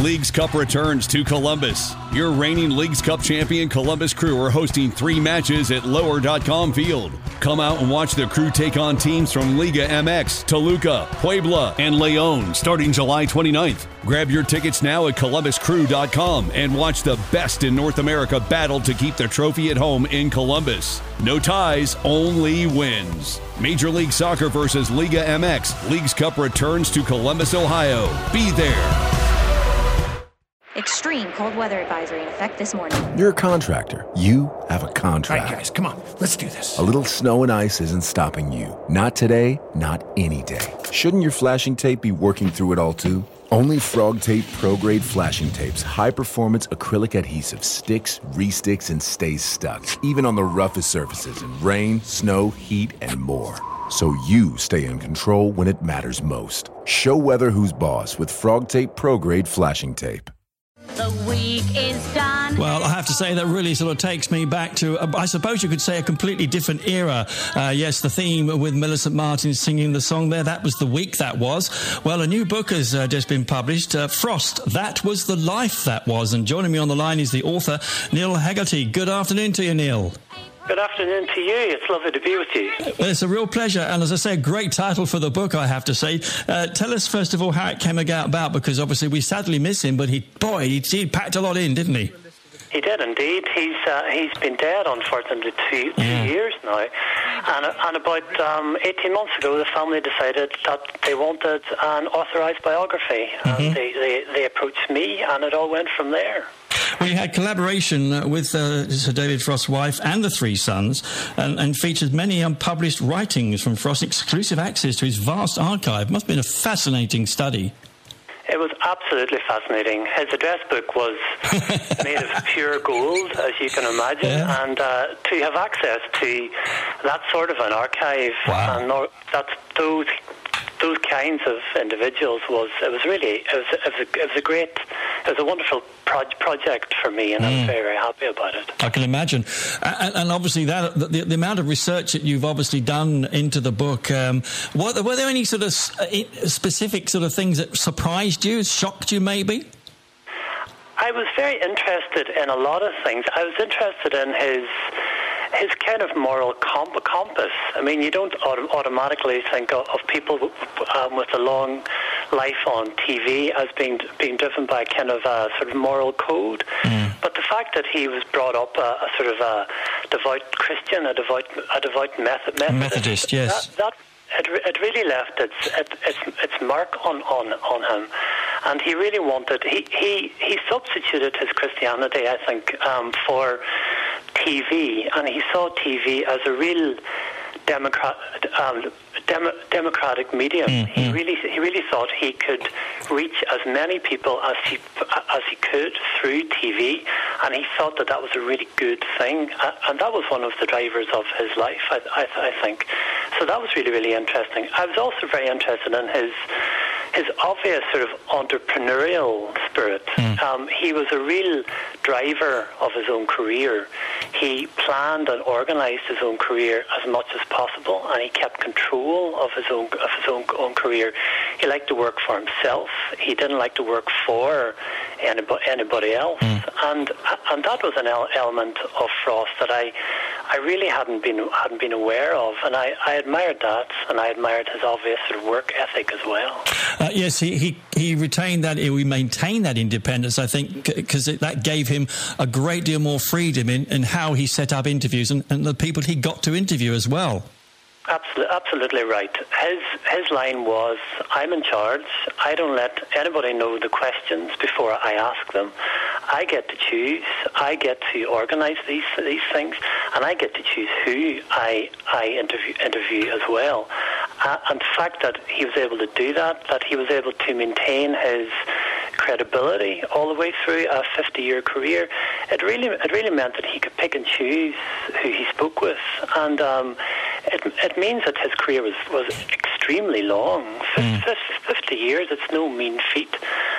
Leagues Cup returns to Columbus. Your reigning Leagues Cup champion Columbus Crew are hosting 3 matches at Lower.com Field. Come out and watch the Crew take on teams from Liga MX, Toluca, Puebla, and León starting July 29th. Grab your tickets now at ColumbusCrew.com and watch the best in North America battle to keep the trophy at home in Columbus. No ties, only wins. Major League Soccer versus Liga MX. Leagues Cup returns to Columbus, Ohio. Be there. Extreme cold weather advisory in effect this morning. You're a contractor. You have a contract. All right, guys, come on. Let's do this. A little snow and ice isn't stopping you. Not today, not any day. Shouldn't your flashing tape be working through it all too? Only Frog Tape Pro Grade Flashing Tape's high-performance acrylic adhesive sticks, re-sticks, and stays stuck, even on the roughest surfaces in rain, snow, heat, and more. So you stay in control when it matters most. Show weather who's boss with Frog Tape Pro Grade Flashing Tape. The week is done. Well, I have to say that really sort of takes me back to, I suppose you could say, a completely different era. Yes, the theme with Millicent Martin singing the song there, that was the week that was. Well, a new book has just been published, Frost, That Was the Life That Was. And joining me on the line is the author, Neil Hegarty. Good afternoon to you, Neil. Good afternoon to you. It's lovely to be with you. Well, it's a real pleasure. And as I say, a great title for the book, I have to say. Tell us, first of all, how it came about, because obviously we sadly miss him, but he packed a lot in, didn't he? He did indeed. He's been dead, unfortunately, two years now. And about 18 months ago, the family decided that they wanted an authorised biography. And they approached me, and it all went from there. We had collaboration with Sir David Frost's wife and the 3 sons, and featured many unpublished writings from Frost, exclusive access to his vast archive. Must have been a fascinating study. It was absolutely fascinating. His address book was made of pure gold, as you can imagine, and to have access to that sort of an archive, and those kinds of individuals it was a wonderful project for me, and I'm very, very happy about it. I can imagine. And obviously that the amount of research that you've obviously done into the book, were there any sort of specific sort of things that surprised you, shocked you maybe? I was very interested in a lot of things. I was interested in his kind of moral compass. I mean, you don't automatically think of people with a long life on TV as being driven by a kind of a sort of moral code. But the fact that he was brought up a sort of a devout Christian, a devout Methodist, yes. It really left its mark on him, and he really wanted. He substituted his Christianity, I think, for TV, and he saw TV as a real democratic medium. He really thought he could reach as many people as he could through TV, and he thought that was a really good thing, and that was one of the drivers of his life, I think. So that was really, really interesting. I was also very interested in his obvious sort of entrepreneurial spirit. He was a real driver of his own career. He planned and organised his own career as much as possible, and he kept control of his own career. He liked to work for himself. He didn't like to work for anybody else, and that was an element of Frost that I really hadn't been aware of, and I admired that, and I admired his obvious sort of work ethic as well. Yes, he retained that. He maintained that independence, I think, because that gave him a great deal more freedom in how he set up interviews and the people he got to interview as well. Absolutely right. His line was, "I'm in charge. I don't let anybody know the questions before I ask them. I get to choose. I get to organise these things, and I get to choose who I interview as well." And the fact that he was able to do that he was able to maintain his credibility all the way through a 50-year career, it really meant that he could pick and choose who he spoke with, and it means that his career was extremely long. 50 years, it's no mean feat,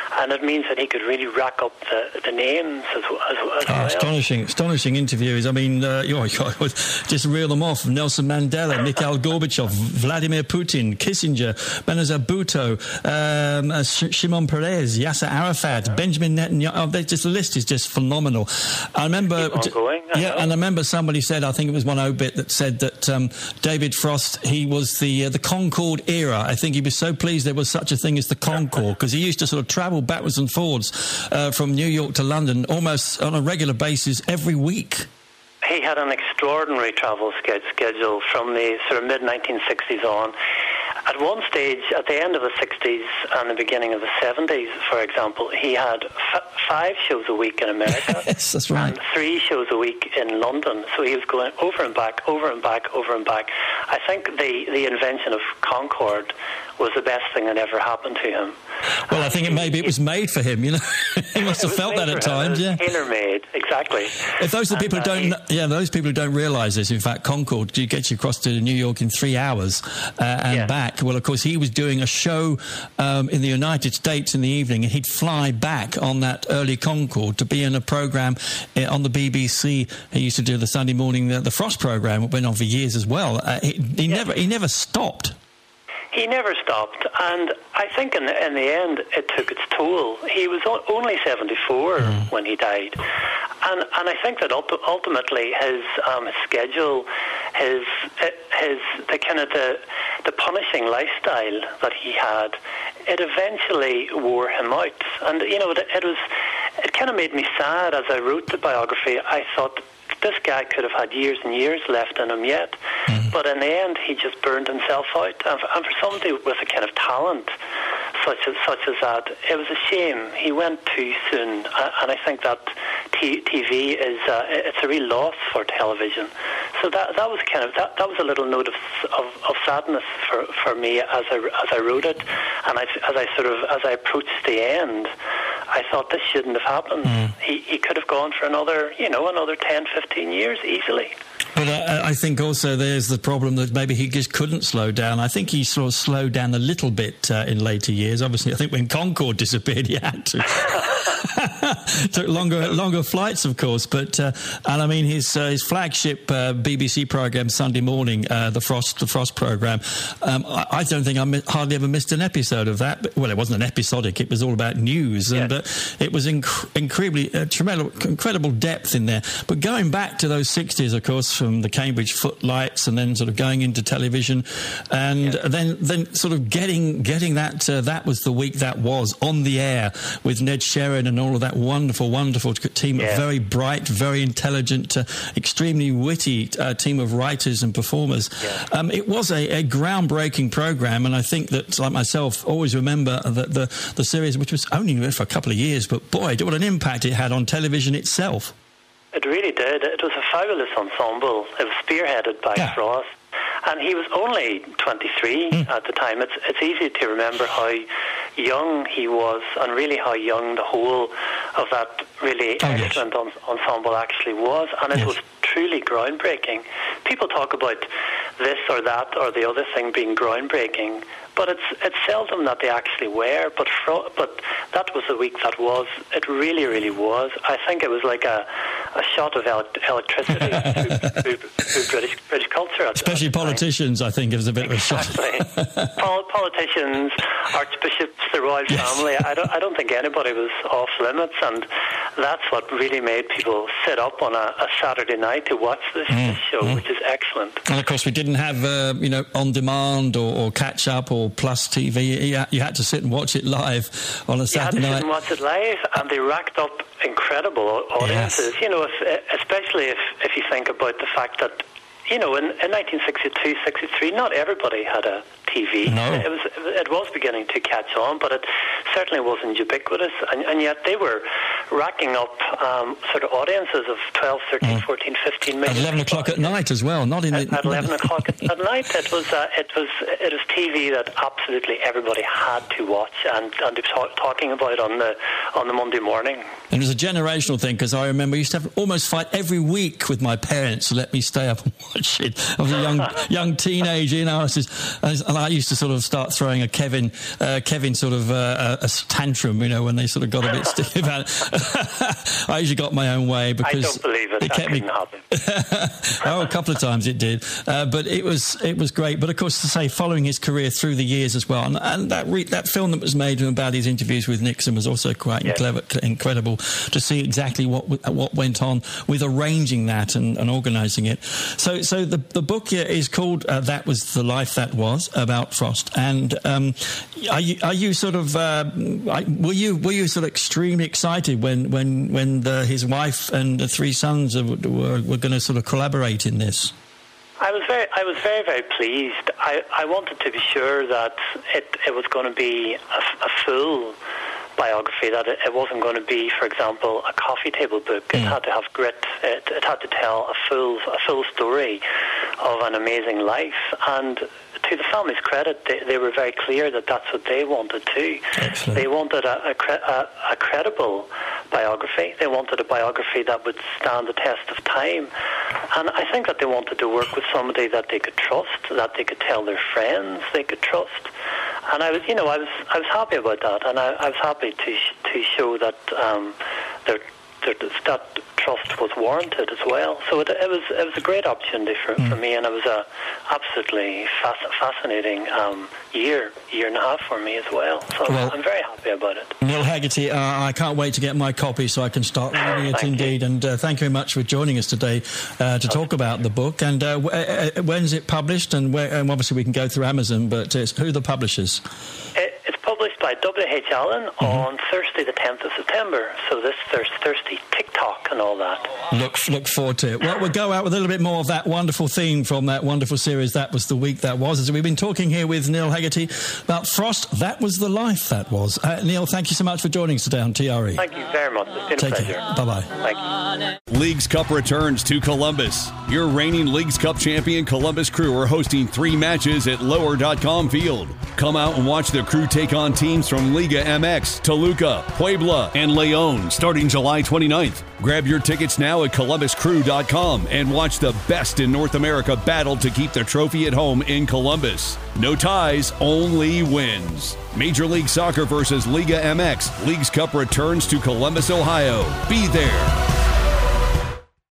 and it means that he could really rack up the names as well. Astonishing interviews. I mean, just reel them off: Nelson Mandela, Mikhail Gorbachev, Vladimir Putin, Kissinger, Benazir Bhutto, Shimon Peres, Yasser Arafat, Benjamin Netanyahu. The list is just phenomenal. I remember, and I remember somebody said, I think it was one obit that said that David Frost, he was the Concorde era. I think he was so pleased there was such a thing as the Concorde, because he used to sort of travel backwards and forwards from New York to London almost on a regular basis every week. He had an extraordinary travel schedule from the sort of mid-1960s on. At one stage, at the end of the 60s and the beginning of the 70s, for example, he had 5 shows a week in America. Yes, that's right. And 3 shows a week in London. So he was going over and back, over and back, over and back. I think the invention of Concorde was the best thing that ever happened to him. Well, I think it was made for him, you know. He must have felt that at times, yeah. Tailor-made, exactly. If those are the people who don't realise this, in fact, Concorde gets you across to New York in 3 hours and back. Well, of course, he was doing a show in the United States in the evening, and he'd fly back on that early Concorde to be in a programme on the BBC. He used to do the Sunday morning, the Frost programme, it went on for years as well. He never stopped. He never stopped, and I think in the end it took its toll. He was only 74 when he died, and I think that ultimately his schedule, the punishing lifestyle that he had, it eventually wore him out, and it kind of made me sad as I wrote the biography. I thought, this guy could have had years and years left in him yet. But in the end, he just burned himself out. And for somebody with a kind of talent such as that, it was a shame. He went too soon. And I think that TV it's a real loss for television. So that was that was a little note of sadness for me as I wrote it. And as I approached the end, I thought this shouldn't have happened. He could have gone for another 10, 15 years easily. But I think also there's the problem that maybe he just couldn't slow down. I think he sort of slowed down a little bit in later years. Obviously, I think when Concorde disappeared, he had to. Took longer flights, of course. But and I mean his flagship BBC programme Sunday morning, the Frost programme. I don't think I hardly ever missed an episode of that. Well, it wasn't an episodic; it was all about news, but it was incredible depth in there. But going back to those 60s, of course, from the Cambridge Footlights, and then sort of going into television, and then sort of getting that that was the week that was on the air with Ned Sherrin and all of that wonderful team of very bright, very intelligent, extremely witty team of writers and performers. It was a groundbreaking programme, and I think that, like myself, always remember that the series, which was only for a couple of years, but boy, what an impact it had on television itself. It really did. It was a fabulous ensemble. It was spearheaded by Frost. And he was only 23 at the time. It's easy to remember how young he was, and really how young the whole of that really excellent ensemble actually was. And it was truly groundbreaking. People talk about this or that or the other thing being groundbreaking, but it's seldom that they actually were. But that was the week that was. It really, really was. I think it was like a shot of electricity through British culture. Especially politicians, I think it was a bit of a shot. Politicians, archbishops, the royal family. I don't think anybody was off limits, and that's what really made people sit up on a Saturday night to watch this show, which is excellent. And of course, we didn't have on demand or catch up or Plus TV. You had to sit and watch it live on a Saturday night. You had to sit and watch it live, and they racked up incredible audiences. Yes. Especially if you think about the fact that, in 1962, 63, not everybody had a TV. No. It was beginning to catch on, but it certainly wasn't ubiquitous, and yet they were racking up sort of audiences of 12, 13, 14, 15 million. At 11 o'clock at night as well, not in at 11 o'clock at night. It was TV that absolutely everybody had to watch and talking about on the Monday morning. And it was a generational thing, because I remember I used to have almost fight every week with my parents to let me stay up and watch it. I was a young teenager, and I used to sort of start throwing a Kevin sort of a tantrum, when they sort of got a bit stiff. I usually got my own way because I don't believe it. That couldn't happen. A couple of times it did, but it was great. But of course, to say, following his career through the years as well, and that film that was made about his interviews with Nixon was also quite incredible to see exactly what went on with arranging that and organising it. So the book here is called "That Was the Life That Was," about Frost. And are you sort of were you sort of extremely excited when his wife and the three sons were going to sort of collaborate in this? I was very, very pleased. I wanted to be sure that it was going to be a full biography, that it wasn't going to be, for example, a coffee table book. It had to have grit. It had to tell a full story of an amazing life. And to the family's credit, they were very clear that that's what they wanted too. Excellent. They wanted a credible biography. They wanted a biography that would stand the test of time. And I think that they wanted to work with somebody that they could trust, that they could tell their friends they could trust. And I was happy about that, and I was happy to show that that trust was warranted as well. So it was a great opportunity for me, and it was a absolutely fascinating year and a half for me as well. So I'm very happy about it. Neil Hegarty, I can't wait to get my copy so I can start reading it indeed. And thank you very much for joining us today to talk about the book. And when's it published? And obviously we can go through Amazon, but who are the publishers? It's published by W.H. Allen on Thursday the 10th of September. So this Thursday, TikTok and all that. Look forward to it. Well, we'll go out with a little bit more of that wonderful theme from that wonderful series, That Was the Week That Was. As we've been talking here with Neil Hegarty about Frost, That Was the Life That Was. Neil, thank you so much for joining us today on TRE. Thank you very much. It's been a pleasure. Bye-bye. Thank you. Leagues Cup returns to Columbus. Your reigning Leagues Cup champion Columbus Crew are hosting 3 matches at Lower.com Field. Come out and watch the Crew take on teams from Liga MX, Toluca, Puebla, and Leon starting July 29th. Grab your tickets now at ColumbusCrew.com and watch the best in North America battle to keep the trophy at home in Columbus. No ties, only wins. Major League Soccer versus Liga MX. Leagues Cup returns to Columbus, Ohio. Be there.